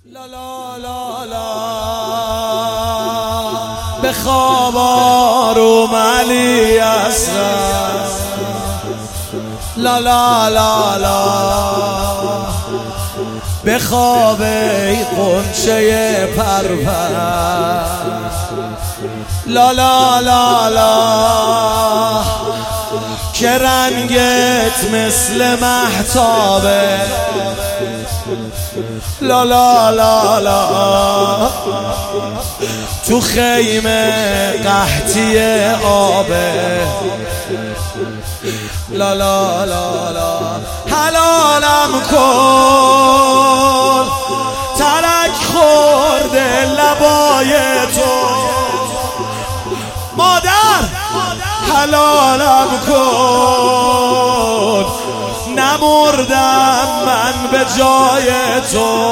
لا لا لا لا به خواب آروم علی اصغر لا لا لا لا به خواب ای غنچه پرپر لا لا لا لا که رنگت مثل مهتابه لا لا لا لا تو خیمه قحطی آبه لا لا لا لا حلالم کن ترک خورده لبای تو مادر حلالم کن نمردم من به جای تو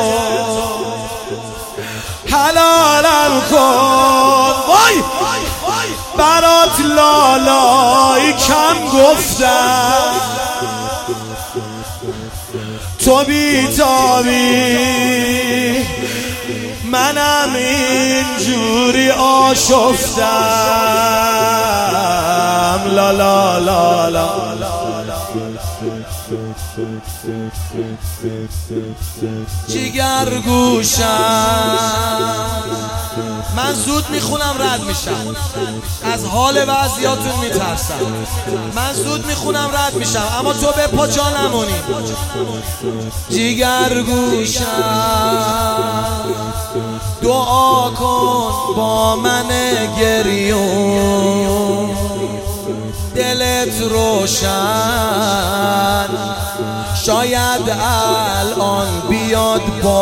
حلالم کن وای برات لالای کم گفتم تو بیتابی منم اینجوری آشفتم لا لا لا لا جگر گوشم من زود میخونم رد میشم از حال بعضیاتون میترسم من زود میخونم رد میشم اما تو به پا جا نمونی جگر گوشم دعا کن با من گریون دلت روشن شاید الان بیاد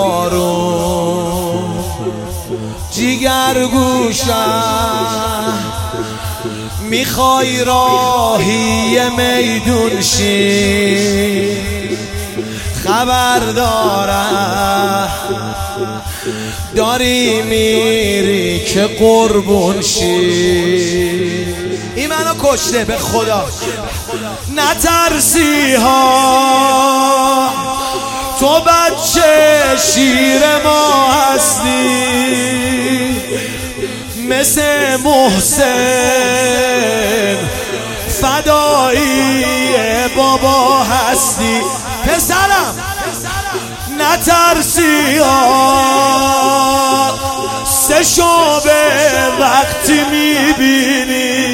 بارون جگر گوشم میخوای راهی میدون شی خبر دارم داری میری که قربون شی این منو کشته به خدا نترسی ها تو بچه شیر ما هستی مثل محسن فدایی بابا هستی پسرم نترسی ها سه شعبه وقتی میبینی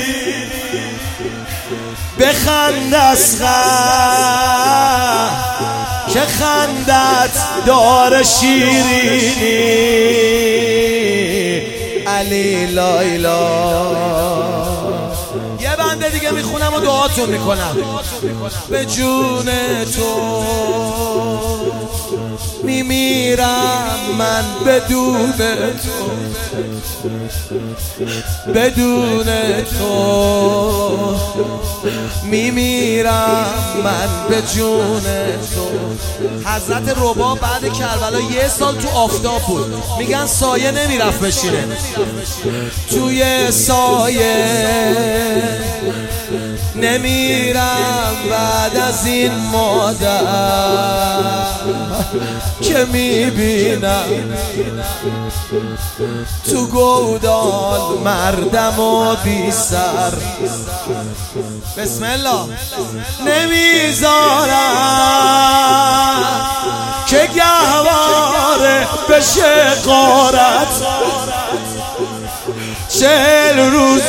بخند اصغر که خندت داره شیرینی علی لایلا یه بنده دیگه میخونم و دعاتون میکنم به جون تو میمیرم من بدون تو بدون تو میمیرم من به جون تو حضرت رباب بعد کربلا یه سال تو آفتاب بود میگن سایه نمیرفت بشینه توی سایه نمیرم بعد از این مادر که میبینم تو گودال مردم و بی سر بسم الله نمیذارم که گهواره بشه غارت 40 روز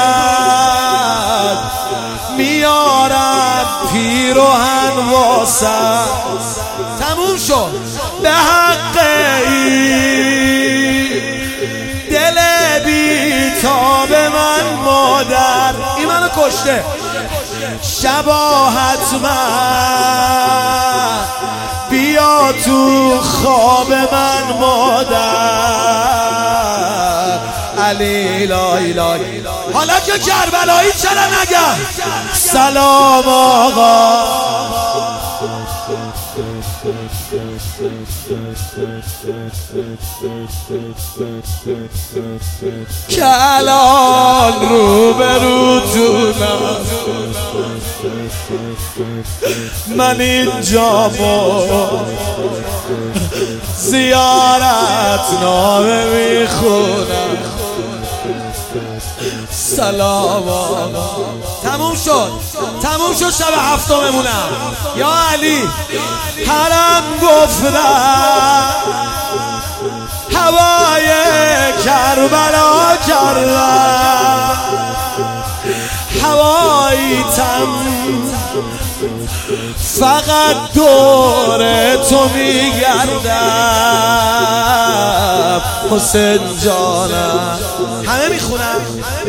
بعد میارن پیروهن واسه تموم شد به حق این دل بیتاب من مادر این منو کشته شبا حتما بیا تو خواب من مادر علی لای حالا که کربلایی چرا نگم سلام آقا که الان روبروتونم من اینجامو زیارت نامه میخونم سلام آقا. تموم شد شب هفتممونم یا علی. حرم گفتم هوای کربلا کردم هواییتم فقط دور تو میگردم حسین جانم. همه میخونم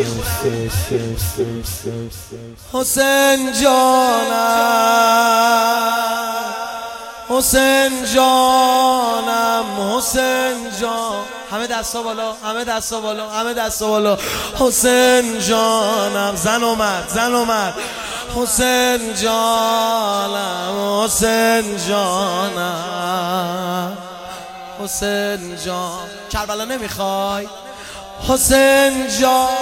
حسین جانم حسین جانم حسین جان. همه دستا بالا حسین جانم. زن اومد حسین جانم حسین جان. کربلا نمیخوای حسین جان